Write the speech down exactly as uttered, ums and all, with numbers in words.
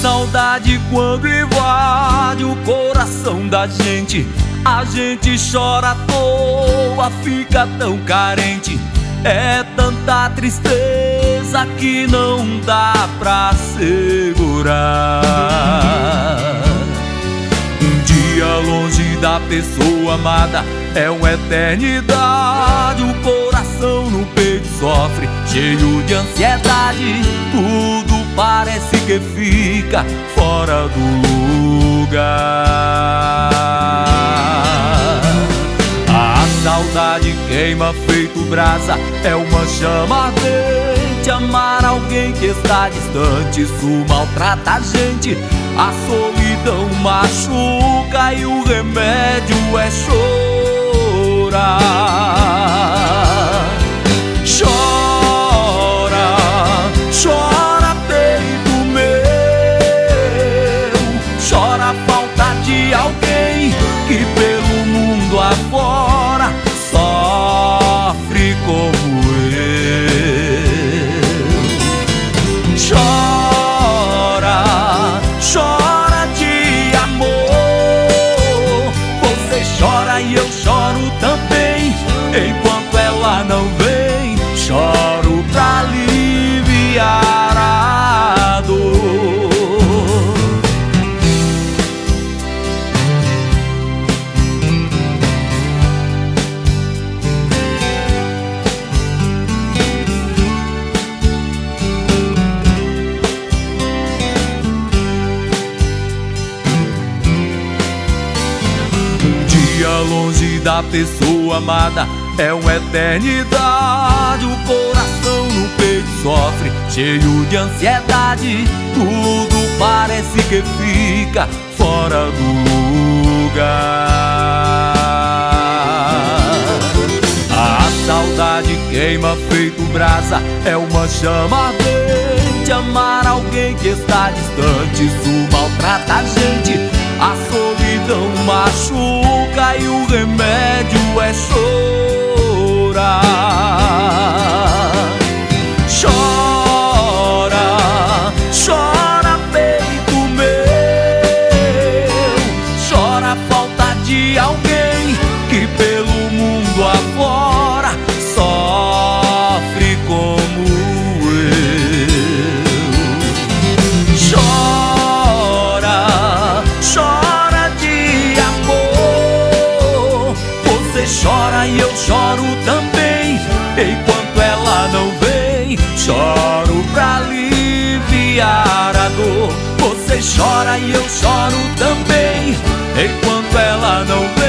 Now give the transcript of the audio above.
saudade quando invade o coração da gente, a gente chora à toa, fica tão carente. É tanta tristeza que não dá pra segurar. Um dia longe da pessoa amada é uma eternidade. O coração no peito sofre, cheio de ansiedade. Tudo parece que fica fora do lugar. A saudade queima feito brasa, é uma chama ardente. Amar alguém que está distante, isso maltrata a gente. A solidão machuca e o remédio é chorar. Chora, chora peito meu, chora a falta de alguém que pelo mundo afora sofre como eu. Chora, chora de amor, você chora e eu choro também. Enquanto ela não vem, choro pra aliviar a dor. Um dia longe da pessoa amada é uma eternidade. O coração no peito sofre, cheio de ansiedade. Tudo parece que fica fora do lugar. A saudade queima feito brasa, é uma chama ardente. Amar alguém que está distante, isso maltrata a gente. A solidão machuca e o remédio é chorar. Chora, chora peito meu, chora a falta de alguém que pelo mundo afora sofre como eu. Chora, chora de amor, você chora e eu choro também. Enquanto ela não vem, choro pra aliviar a dor. Você chora e eu choro também. Enquanto ela não vem,